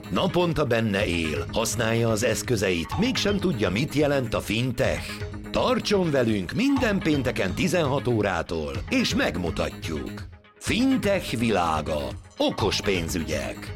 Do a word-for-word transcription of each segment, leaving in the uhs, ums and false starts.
Naponta benne él, használja az eszközeit, mégsem tudja, mit jelent a fintech. Tartson velünk minden pénteken tizenhat órától, és megmutatjuk. Fintech világa. Okos pénzügyek.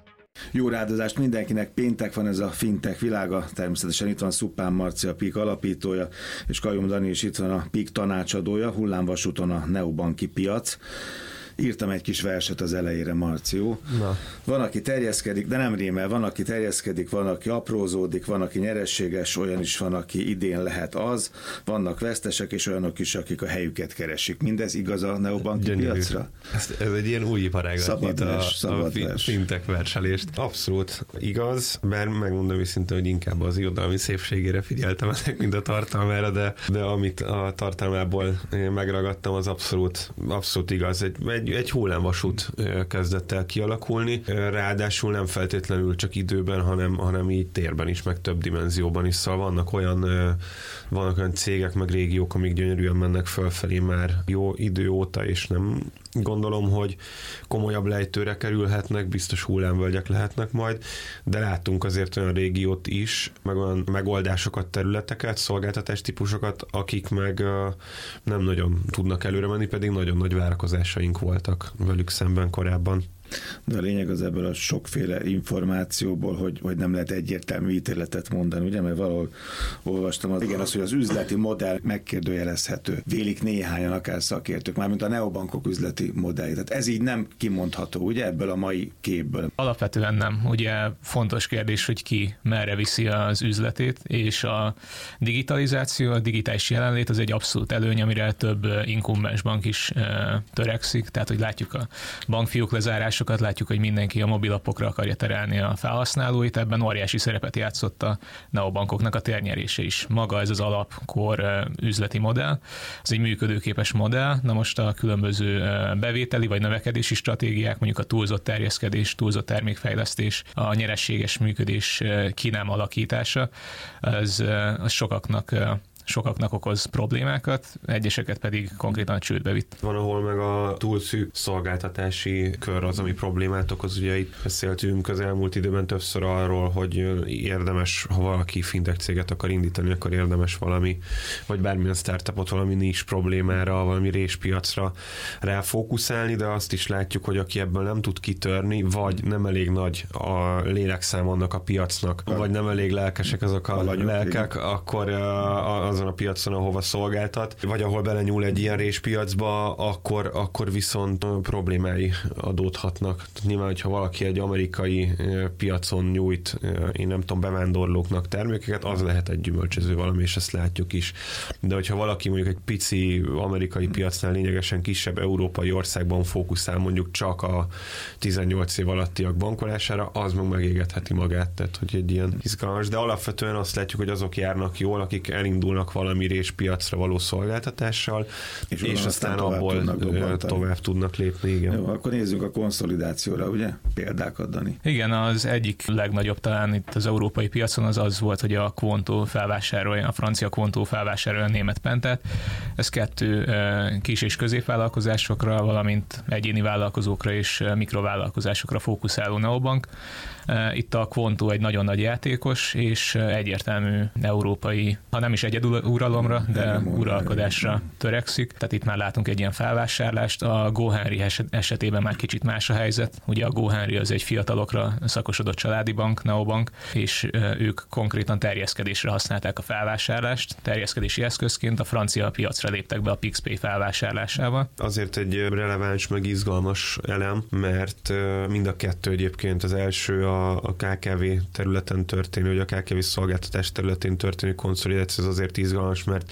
Jó rádozást mindenkinek, péntek van, ez a fintech világa, természetesen itt van Szuppán Marci, a pé i ká alapítója, és Kajom Dani is itt van, a pé i ká tanácsadója, hullámvasúton a neobanki piac. Írtam egy kis verset az elejére, Marció. Na. Van, aki terjeszkedik, de nem rímel, van, aki terjeszkedik, van, aki aprózódik, van, aki nyereséges, olyan is van, aki idén lehet az, vannak vesztesek, és olyanok is, akik a helyüket keresik. Mindez igaz a neobanki Gyönyörű. piacra? Ez, ez egy ilyen új iparágat nyit a, a fintech verselést. Abszolút igaz, bár megmondom őszintén, hogy inkább az irodalmi szépségére figyeltem ennek, mint a tartalmára, de, de amit a tartalmából megragadtam, az abszolút, abszolút igaz. Egy, egy Egy hullámvasút kezdett el kialakulni, ráadásul nem feltétlenül csak időben, hanem, hanem így térben is, meg több dimenzióban is. Szóval vannak olyan, vannak olyan cégek, meg régiók, amik gyönyörűen mennek fölfelé már jó idő óta, és nem gondolom, hogy komolyabb lejtőre kerülhetnek, biztos hullámvölgyek lehetnek majd, de láttunk azért olyan régiót is, meg olyan megoldásokat, területeket, szolgáltatás típusokat, akik meg nem nagyon tudnak előre menni, pedig nagyon nagy várakozásaink voltak velük szemben korábban. De a lényeg az ebből a sokféle információból, hogy, hogy nem lehet egyértelmű ítéletet mondani, ugye, mert valahol olvastam, az, igen, az, hogy az üzleti modell megkérdőjelezhető. Vélik néhányan, akár szakértők, mármint a neobankok üzleti modellje. Tehát ez így nem kimondható, ugye, ebből a mai képből. Alapvetően nem. Ugye fontos kérdés, hogy ki merre viszi az üzletét, és a digitalizáció, a digitális jelenlét az egy abszolút előny, amire több inkumbens bank is e, törekszik, tehát hogy látjuk a bankfiók lezárás, sokat látjuk, hogy mindenki a mobilapokra akarja terelni a felhasználóit, ebben óriási szerepet játszott a neobankoknak a térnyerése is. Maga ez az alapkor üzleti modell, ez egy működőképes modell, na most a különböző bevételi vagy növekedési stratégiák, mondjuk a túlzott terjeszkedés, túlzott termékfejlesztés, a nyereséges működés ki nem alakítása, az, az sokaknak sokaknak okoz problémákat, egyeseket pedig konkrétan a csődbe vitt. Van, ahol meg a túl szűk szolgáltatási kör az, ami problémát okoz. Ugye itt beszéltünk az elmúlt időben többször arról, hogy érdemes, ha valaki fintech céget akar indítani, akkor érdemes valami, vagy bármilyen startupot valami nincs problémára, valami réspiacra ráfókuszálni, de azt is látjuk, hogy aki ebből nem tud kitörni, vagy nem elég nagy a lélekszám annak a piacnak, vagy nem elég lelkesek azok a, a lelkek, akkor az azon a piacon, ahova szolgáltat, vagy ahol belenyúl egy ilyen réspiacba, akkor, akkor viszont problémái adódhatnak. Nyilván, hogyha valaki egy amerikai piacon nyújt, én nem tudom, bevándorlóknak termékeket, az lehet egy gyümölcsöző valami, és ezt látjuk is. De hogyha valaki mondjuk egy pici amerikai piacnál lényegesen kisebb európai országban fókuszál mondjuk csak a tizennyolc év alattiak bankolására, az meg megégetheti magát, tehát hogy egy ilyen izgalmas, de alapvetően azt látjuk, hogy azok járnak jól, akik elindulnak valami réspiacra való szolgáltatással, és, és aztán tovább abból tudnak tovább tudnak lépni. Igen. Jó, akkor nézzük a konszolidációra, ugye? Példákat, Dani. Igen, az egyik legnagyobb talán itt az európai piacon az az volt, hogy a Quonto felvásárolja, a francia Quonto felvásárolja a német Pentet. Ez kettő kis- és középvállalkozásokra, valamint egyéni vállalkozókra és mikrovállalkozásokra fókuszáló neobank. Itt a Quonto egy nagyon nagy játékos, és egyértelmű európai, ha nem is egyedül uralomra, de uralkodásra törekszik. Tehát itt már látunk egy ilyen felvásárlást. A GoHenry esetében már kicsit más a helyzet. Ugye a GoHenry az egy fiatalokra szakosodott családi bank, neobank, és ők konkrétan terjeszkedésre használták a felvásárlást. Terjeszkedési eszközként a francia piacra léptek be a Pixpay felvásárlásával. Azért egy releváns, meg izgalmas elem, mert mind a kettő egyébként az első a a ká ká vé területen történő, vagy a ká ká vé szolgáltatás területén történő konszolidáció, ez azért izgalmas, mert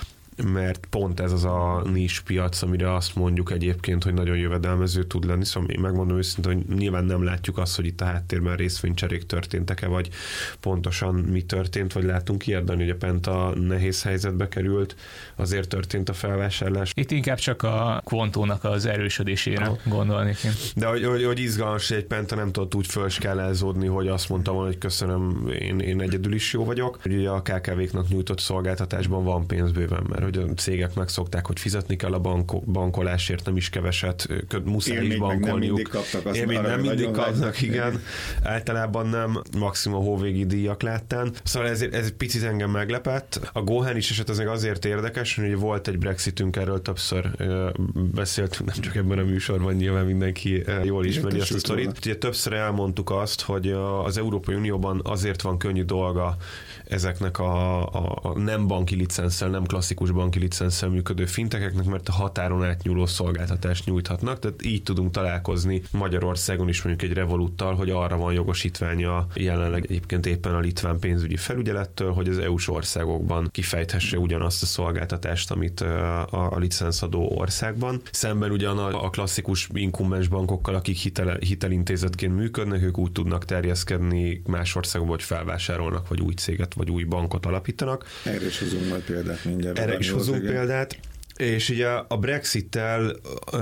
mert pont ez az a nis piac, amire azt mondjuk egyébként, hogy nagyon jövedelmező tud lenni. Szóval én megmondom őszintén, hogy nyilván nem látjuk azt, hogy itt a háttérben részvénycserék történtek-e, vagy pontosan mi történt, vagy látunk ilyet, hogy a Penta nehéz helyzetbe került, azért történt a felvásárlás. Itt inkább csak a Quontónak az erősödésére ah. gondolnék én. De hogy, hogy, hogy izgalmas, hogy egy Penta nem tudott úgy fölskálázódni, hogy azt mondta volna, hogy köszönöm, én, én egyedül is jó vagyok. Hogy ugye a ká ká véknak nyújtott szolgáltatásban van pénz bőven, mert mert hogy a cégek megszokták, hogy fizetni kell a banko- bankolásért, nem is keveset, muszáj élmény is bankolniuk. Nem mindig kaptak. Élmény nem mindig kapnak, igen. Általában nem, maximum a hóvégi díjak láttán. Szóval ez, ez egy picit engem meglepett. A GoHenris eset az azért érdekes, hogy volt egy Brexitünk, erről többször beszéltünk, nem csak ebben a műsorban, nyilván mindenki jól ismeri ezt a sztorit. Ugye többször elmondtuk azt, hogy az Európai Unióban azért van könnyű dolga ezeknek a, a, a nem banki licenszel, nem klasszikus banki licenszel működő fintekeknek, mert a határon átnyúló szolgáltatást nyújthatnak, tehát így tudunk találkozni Magyarországon is mondjuk egy Revoluttal, hogy arra van jogosítványa jelenleg egyébként éppen a litván pénzügyi felügyelettől, hogy az é u-s országokban kifejthesse ugyanazt a szolgáltatást, amit a, a licenszadó országban. Szemben ugyan a, a klasszikus inkumbens bankokkal, akik hitel, hitelintézetként működnek, ők úgy tudnak terjeszkedni más országokban, hogy felvásárolnak, vagy új céget, vagy új bankot alapítanak. Erre is hozunk majd példát mindjárt. Erre is hozunk példát. És ugye a Brexittel uh,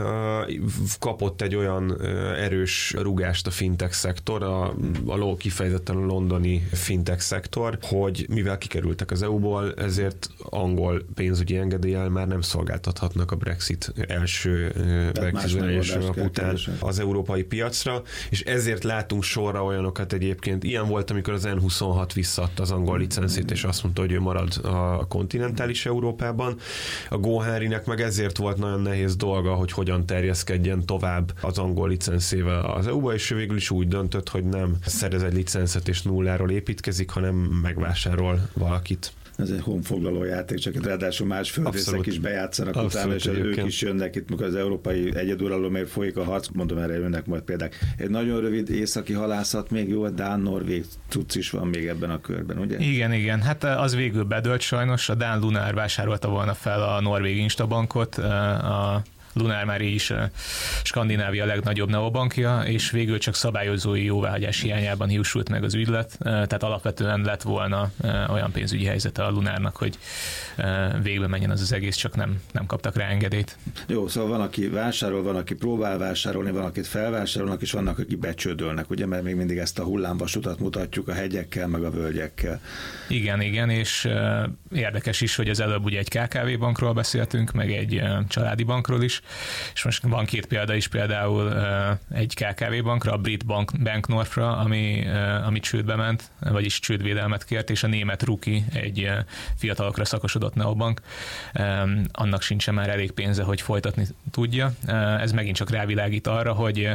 kapott egy olyan uh, erős rugást a fintech szektor, a, a kifejezetten a londoni fintech szektor, hogy mivel kikerültek az é u-ból, ezért angol pénzügyi engedéllyel már nem szolgáltathatnak a Brexit első uh, Brexit után az európai piacra, és ezért látunk sorra olyanokat egyébként. Ilyen volt, amikor az en huszonhat visszaadta az angol licenszét, és azt mondta, hogy ő marad a kontinentális Európában. A GoHenris meg ezért volt nagyon nehéz dolga, hogy hogyan terjeszkedjen tovább az angol licenszével az é u-ba, és ő végül is úgy döntött, hogy nem szerez egy licenszet és nulláról építkezik, hanem megvásárol valakit. Ez egy honfoglaló játék, csak itt ráadásul más földrészek is bejátszanak Abszolút, utána, és egyébként. Ők is jönnek itt, mikor az európai egyeduralomért folyik a harc, mondom, erre jönnek majd példák. Egy nagyon rövid északi halászat, még jó, a dán-norvég cucc is van még ebben a körben, ugye? Igen, igen, hát az végül bedölt sajnos, a dán Lunar vásárolta volna fel a norvég Instabankot, a Lunar már is Skandinávia legnagyobb neobankja, és végül csak szabályozói jóváhagyás hiányában hiúsult meg az ügylet, tehát alapvetően lett volna olyan pénzügyi helyzete a Lunárnak, hogy végbe menjen az az egész, csak nem, nem kaptak rá engedélyt. Jó, szóval van, aki vásárol, van, aki próbál vásárolni, van, akit felvásárolnak, és vannak, akik becsődölnek, ugye, mert még mindig ezt a hullámvasutat mutatjuk a hegyekkel, meg a völgyekkel. Igen, igen, és érdekes is, hogy az előbb ugye egy ká ká vé bankról beszéltünk, meg egy családi bankról is, és most van két példa is, például uh, egy ká ká vé bankra, a brit bank, Bank Northra, ami, uh, ami csődbe ment, vagyis csődvédelmet kért, és a német Ruki, egy uh, fiatalokra szakosodott neobank, um, annak sincsen már elég pénze, hogy folytatni tudja. Uh, ez megint csak rávilágít arra, hogy uh,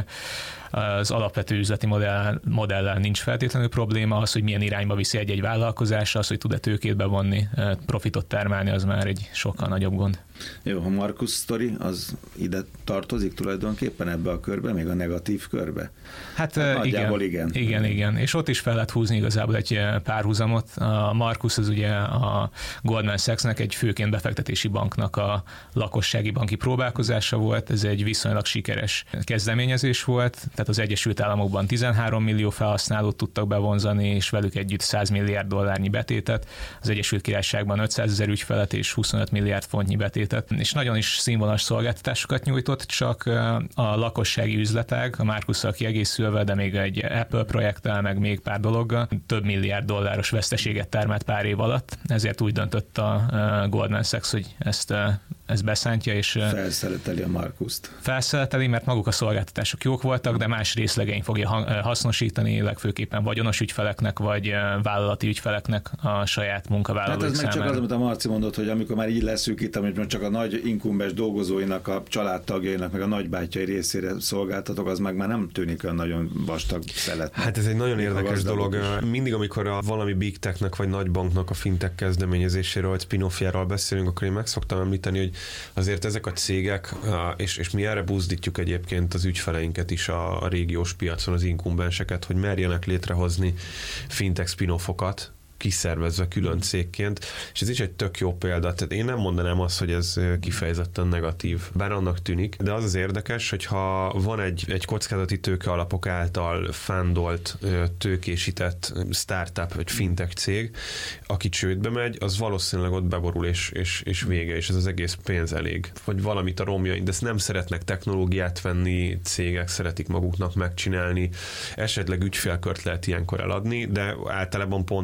az alapvető üzleti modell, modellel nincs feltétlenül probléma, az, hogy milyen irányba viszi egy-egy vállalkozás, az, hogy tud-e tőkét bevonni, profitot termelni, az már egy sokkal nagyobb gond. Jó, a Markus sztori, az ide tartozik tulajdonképpen ebbe a körbe, még a negatív körbe? Hát, hát igen, igen. Igen, igen. És ott is fel lehet húzni igazából egy párhuzamot. A Markus az ugye a Goldman Sachsnek egy főként befektetési banknak a lakossági banki próbálkozása volt. Ez egy viszonylag sikeres kezdeményezés volt. Tehát az Egyesült Államokban tizenhárom millió felhasználót tudtak bevonzani, és velük együtt száz milliárd dollárnyi betétet. Az Egyesült Királyságban ötszázezer ügyfelet és huszonöt milliárd fontnyi betétet. És nagyon is színvonalas szolgáltatásokat nyújtott, csak a lakossági üzletág, a Markusszal kiegészülve, de még egy Apple projekttel, meg még pár dologgal több milliárd dolláros veszteséget termelt pár év alatt. Ezért úgy döntött a Goldman Sachs, hogy ezt, ezt beszántja, és felszeleteli a Markust. Felszeleteli, mert maguk a szolgáltatások jók voltak, de más részlegein fogja hasznosítani, legfőképpen vagyonos ügyfeleknek, vagy vállalati ügyfeleknek a saját munkavállalóik számára. Hát ez meg csak az, amit a Marci mondott, hogy amikor már így leszűkít, amit csak a nagy inkumbens dolgozóinak, a családtagjainak, meg a nagybátyai részére szolgáltatok, az meg már nem tűnik olyan nagyon vastag szelet. Hát ez egy nagyon érdekes dolog. Is. Mindig, amikor a valami big technek vagy nagy banknak a fintech kezdeményezéséről, vagy spin-offjáról beszélünk, akkor én meg szoktam említeni, hogy azért ezek a cégek, és, és mi erre buzdítjuk egyébként az ügyfeleinket is a, a régiós piacon, az inkumbenseket, hogy merjenek létrehozni fintech spin-offokat, kiszervezve külön cégként, és ez is egy tök jó példa. Tehát én nem mondanám azt, hogy ez kifejezetten negatív, bár annak tűnik, de az az érdekes, hogyha van egy, egy kockázati tőke alapok által fundolt, tőkésített startup, vagy fintech cég, aki csődbe megy, az valószínűleg ott beborul, és, és, és vége, és ez az egész pénz elég. Vagy valamit a romjain, de ezt nem szeretnek technológiát venni, cégek szeretik maguknak megcsinálni, esetleg ügyfélkört lehet ilyenkor eladni, de általában pont azért, mert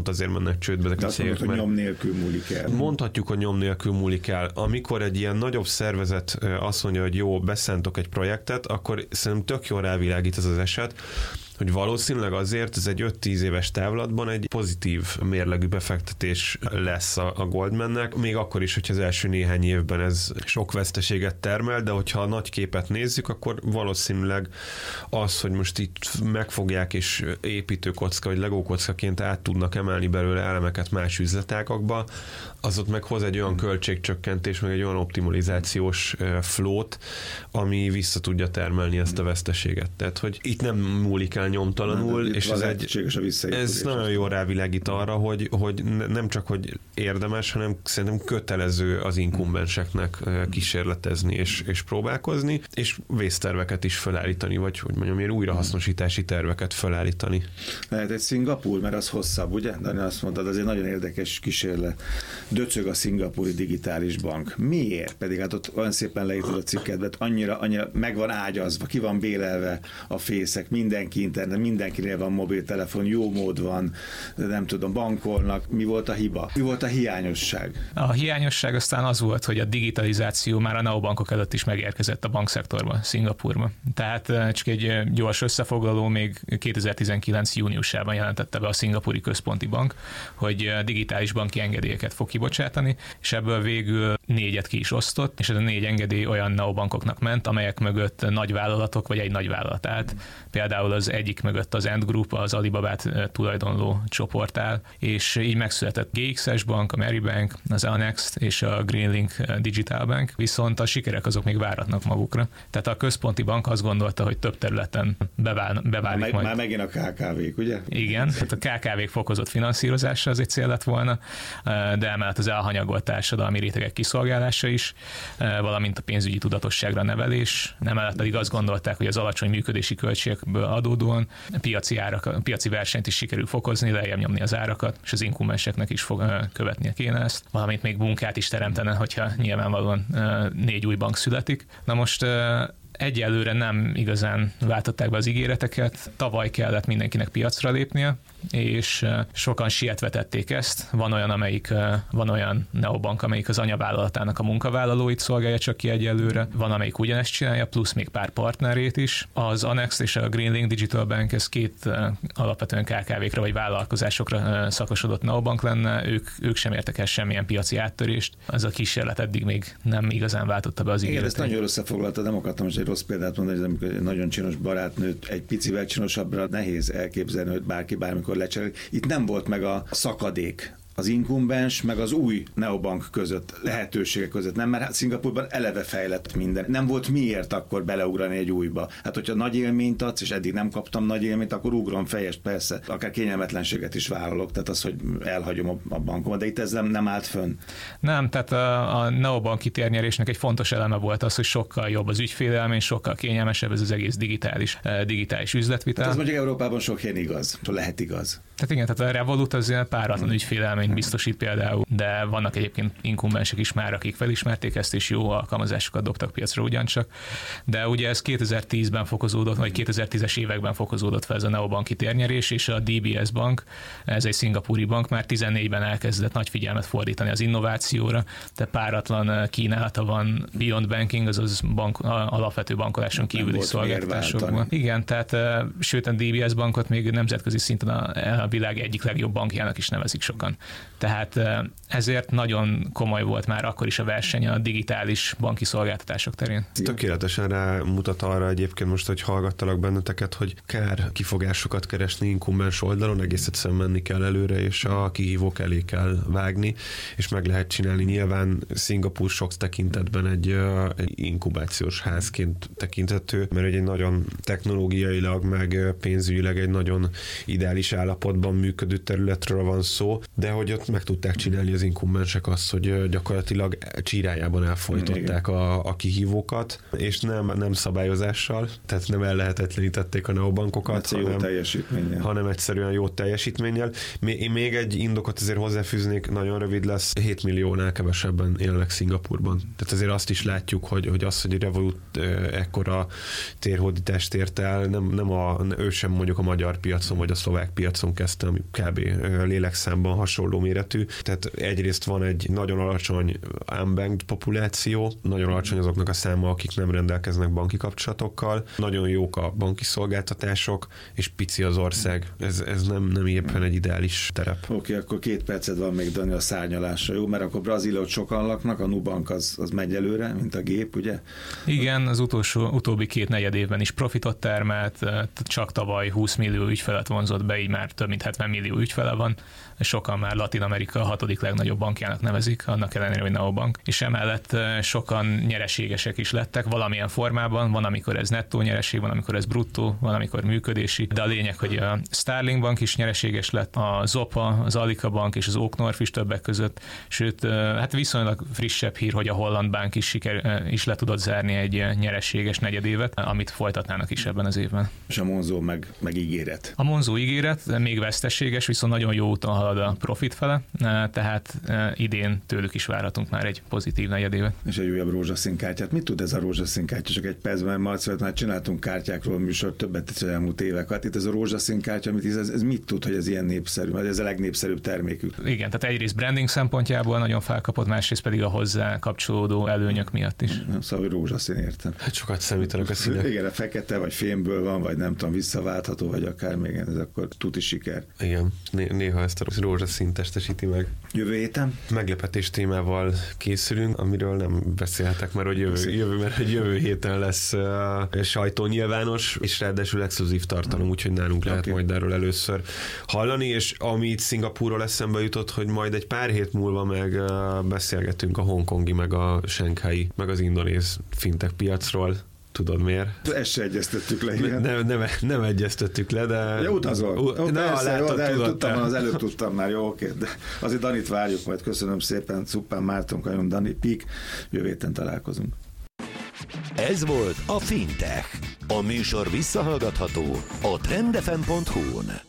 mennek csődbe ezek de a azt cégek. mondod, hogy nyom nélkül múlik el. Mondhatjuk, hogy nyom nélkül múlik el. Amikor egy ilyen nagyobb szervezet azt mondja, hogy jó, beszántok egy projektet, akkor szerintem tök jól rávilágít ez az eset, hogy valószínűleg azért ez egy öt-tíz éves távlatban egy pozitív mérlegű befektetés lesz a, a Goldmannek, még akkor is, hogyha az első néhány évben ez sok veszteséget termel, de hogyha a nagy képet nézzük, akkor valószínűleg az, hogy most itt megfogják és építőkocka, vagy legókockaként át tudnak emelni belőle elemeket más üzletágakba, az ott meg hoz egy olyan költségcsökkentés, meg egy olyan optimalizációs flót, ami vissza tudja termelni ezt a veszteséget. Tehát, hogy itt nem múlik el nyomtalanul, és ez, egy, ez nagyon jól rávilágít arra, hogy, hogy nem csak, hogy érdemes, hanem szerintem kötelező az inkumbenseknek kísérletezni és, és próbálkozni, és vészterveket is felállítani, vagy hogy mondjam, ilyen újrahasznosítási terveket felállítani. Lehet egy Szingapúr, mert az hosszabb, ugye? Dani, azt mondtad, az egy nagyon érdekes kísérlet. Döcög a szingapúri digitális bank. Miért? Pedig hát ott olyan szépen leírtad a cikkedbe, annyira, annyira meg van ágyazva, ki van bélelve a fészek, mindenki internet, mindenkinél van mobiltelefon, jó mód van, nem tudom, bankolnak. Mi volt a hiba? Mi volt a hiányosság? A hiányosság aztán az volt, hogy a digitalizáció már a neobankok előtt is megérkezett a bankszektorba, Szingapúrba. Tehát csak egy gyors összefoglaló, még kétezer-tizenkilenc júniusában jelentette be a Szingapúri Központi Bank, hogy digitális banki engedélyeket fog kibocsátani, és ebből végül négyet ki is osztott, és ez a négy engedély olyan neobankoknak ment, amelyek mögött nagyvállalatok vagy egy nagyvállalat állt. Például az egyik mögött az Ant Group, az Alibabát tulajdonló csoport áll, és így megszületett gé iksz es Bank, a Merribank, az Anext és a Greenlink Digital Bank, viszont a sikerek azok még váratnak magukra. Tehát a központi bank azt gondolta, hogy több területen bevál, beválik már, majd. Már megint a ká ká vék, ugye? Igen, tehát a ká ká vék fokozott finanszírozása az egy cél lett volna, de emellett az elhanyagolt társadalmi rétegek kiszolgálása is, valamint a pénzügyi tudatosságra nevelés. Emellett pedig azt gondolták, hogy az alacsony működési költségekből adódóan a piaci, árak, a piaci versenyt is sikerül fokozni, lejjebb nyomni az árakat, és az inkumbenseknek is fog követnie kéne ezt. Valamint még munkát is teremtene, hogyha nyilvánvalóan négy új bank születik. Na most egyelőre nem igazán váltották be az ígéreteket, tavaly kellett mindenkinek piacra lépnie, és sokan sietve tették ezt. Van olyan, amelyik, van olyan neobank, amelyik az anyavállalatának a munkavállalóit szolgálja csak ki egyelőre, van, amelyik ugyanezt csinálja, plusz még pár partnerét is. Az Anext és a Greenlink Digital Bank, ez két alapvetően ká ká vékre vagy vállalkozásokra szakosodott neobank lenne, ők, ők sem értek el semmilyen piaci áttörést. Ez a kísérlet eddig még nem igazán váltotta be az ígéretét. Igen, ezt nagyon összefoglaltad, nem akartam most egy rossz példát mondani, hogy amikor egy nagyon csinos barátnőt egy picivel csinosabbra nehéz elképzelni, hogy bárki bármikor lecserél. Itt nem volt meg a szakadék az inkumbens, meg az új neobank között, lehetőségek között. Nem, mert hát Szingapúrban eleve fejlett minden. Nem volt miért akkor beleugrani egy újba. Hát, hogyha nagy élményt adsz, és eddig nem kaptam nagy élményt, akkor ugrom fejest, persze. Akár kényelmetlenséget is vállalok, tehát az, hogy elhagyom a, a bankomat, de itt ez nem, nem állt fönn. Nem, tehát a, a neobanki térnyerésnek egy fontos eleme volt az, hogy sokkal jobb az ügyfélelmény, sokkal kényelmesebb ez az egész digitális, digitális üzletvitel. Hát ez mondjuk Európában sok helyen igaz, lehet igaz. Tehát igen, tehát a Revolut az páratlan ügyfélelményt biztosít például, de vannak egyébként inkumbensek is már, akik felismerték ezt, és jó alkalmazásokat dobtak piacra ugyancsak. De ugye ez kétezer-tízben fokozódott, vagy kétezer-tízes években fokozódott fel ez a neobanki térnyerés, és a dé bé es Bank, ez egy szingapúri bank, már tizennégyben elkezdett nagy figyelmet fordítani az innovációra, de páratlan kínálata van beyond banking, azaz bank, alapvető bankoláson kívüli szolgáltatásokban. Igen, tehát sőt a dé bé es Bankot még nemzetközi szinten a a világ egyik legjobb bankjának is nevezik sokan. Tehát ezért nagyon komoly volt már akkor is a verseny a digitális banki szolgáltatások terén. Tökéletesen rámutat arra egyébként most, hogy hallgattalak benneteket, hogy kár kifogásokat keresni inkumbens oldalon, egész egyszerűen menni kell előre, és a kihívók elé kell vágni, és meg lehet csinálni. Nyilván Szingapúr sok tekintetben egy, egy inkubációs házként tekinthető, mert egy nagyon technológiailag, meg pénzügyileg egy nagyon ideális állapotban működő területről van szó, de hogy hogy ott meg tudták csinálni az inkumbensek azt, hogy gyakorlatilag csírájában elfojtották a, a kihívókat, és nem, nem szabályozással, tehát nem ellehetetlenítették a neobankokat, hanem, jó teljesítménnyel. hanem egyszerűen jó teljesítménnyel. Én még egy indokot azért hozzáfűznék, nagyon rövid lesz, hét milliónál kevesebben élnek Szingapurban. Tehát azért azt is látjuk, hogy, hogy az, hogy Revolut ekkora térhódítást ért el, nem, nem a, ő sem mondjuk a magyar piacon, vagy a szlovák piacon kezdte, ami kb. Lélekszámban hasonló méretű. Tehát egyrészt van egy nagyon alacsony unbanked populáció, nagyon alacsony azoknak a száma, akik nem rendelkeznek banki kapcsolatokkal, nagyon jók a banki szolgáltatások, és pici az ország. Ez, ez nem, nem éppen egy ideális terep. Oké, okay, akkor két percet van még, Dani, a szárnyalásra, jó? Mert akkor Brazíliában sokan laknak, a Nubank az, az megy előre, mint a gép, ugye? Igen, az utolsó, utóbbi két negyed évben is profitot termelt, csak tavaly húsz millió ügyfelet vonzott be, így már több mint hetven millió ügyfele van. Sokan már Latin Amerika hatodik legnagyobb bankjának nevezik, annak ellenére, hogy neobank. És emellett sokan nyereségesek is lettek valamilyen formában, van, amikor ez nettó nyereség, van, amikor ez bruttó, van, amikor működési, de a lényeg, hogy a Starling Bank is nyereséges lett, a Zopa, az Alika Bank és az Oaknorth is többek között, sőt, hát viszonylag frissebb hír, hogy a Holland Bank is, siker, is le tudott zárni egy nyereséges negyedévet, amit folytatnának is ebben az évben. És a Monzo meg, meg ígéret. A Monzo ígéret még veszteséges, viszont nagyon jó úton halad a profit fele, tehát idén tőlük is várhatunk már egy pozitív negyedévet. És egy újabb rózsaszín kártyát. Mit tud ez a rózsaszín kártya? Csak egy percben, Marci, már csináltunk kártyákról műsor többet az elmúlt évek. Hát itt ez a rózsaszín kártya, amit ez, ez mit tud, hogy ez ilyen népszerű? Vagy ez a legnépszerűbb termékük? Igen, tehát egyrészt branding szempontjából nagyon felkapott, másrészt pedig a hozzá kapcsolódó előnyök miatt is. Nem, szóval, hogy rózsaszín, értem. Hát sokat számítanak a színek. Igen, a fekete, vagy fémből van, vagy nem tudom, visszaváltható, vagy akár még ez akkor tuti siker. Igen, Né- néha ezt a rózsaszín testesíti meg. Jövő héten? Meglepetés témával készülünk, amiről nem beszélhetek, mert hogy jövő, jövő, mert hogy jövő héten lesz uh, sajtó nyilvános, és ráadásul exkluzív tartalom, úgyhogy nálunk lehet okay. majd erről először hallani, és ami itt Szingapúrról eszembe jutott, hogy majd egy pár hét múlva meg uh, beszélgetünk a hongkongi, meg a shanghai, meg az indonéz fintech piacról. Tudod miért? Ezt se egyeztettük le, igen. Nem, nem, nem egyeztettük le, de... Ja, utazol. U- de persze, látod, jó, de tudod, tudtam, az előbb tudtam már, jó, oké. De azért Danit várjuk majd. Köszönöm szépen. Szuppán Márton, Kajon, Dani, Pik. Jövő héten találkozunk. Ez volt a Fintech. A műsor visszahallgatható a trend f m pont hu-n.